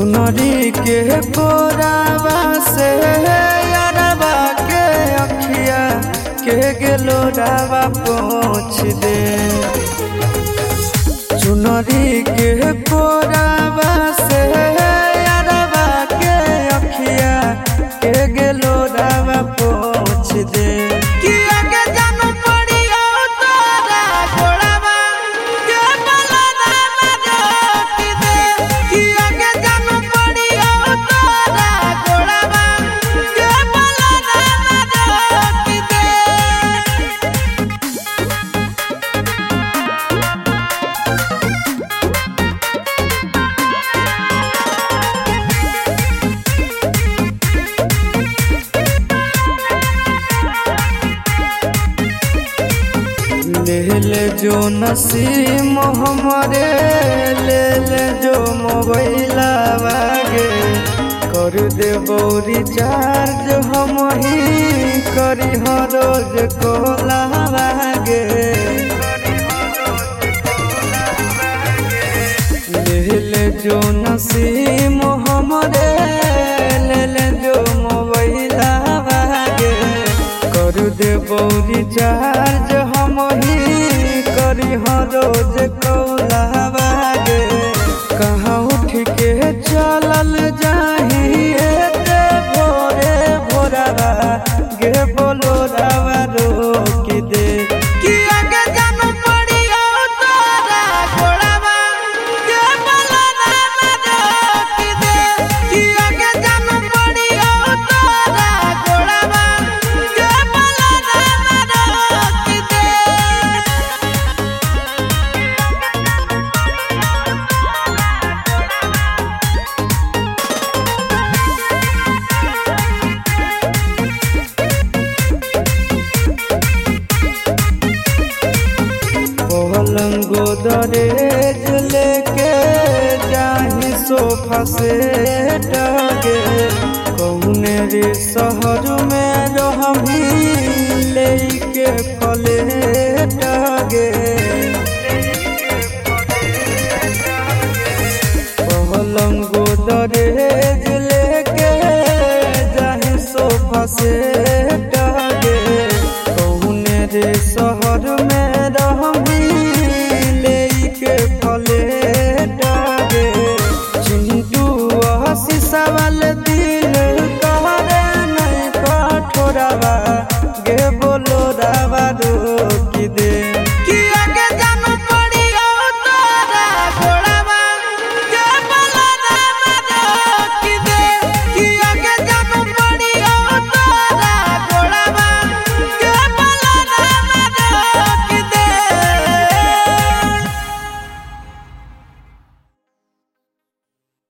चुनरी के कोरावा से यारवा के अखिया के गेलो डावा पोछ दे। चुनरी के कोरावा से यारवा के अखिया के गेलो डावा पोछ दे। ले जो नसीम हमरे ले जो मोबाइला वागे कर दे बौरी चार्ज हम ही करी हर रोज कोला वागे। ले जो नसीम हमरे ले जो मोबाइला वागे कर दे बौरी चार्ज हम ही करी हर रोज कौला बागे। कहाँ उठ के चलल जाहिए ते भोरे भोरवा गे बोलो रावा रोक दे। पलंगो दरेज लेके जाही सोफा से टगे कौने रे शहर में रहमी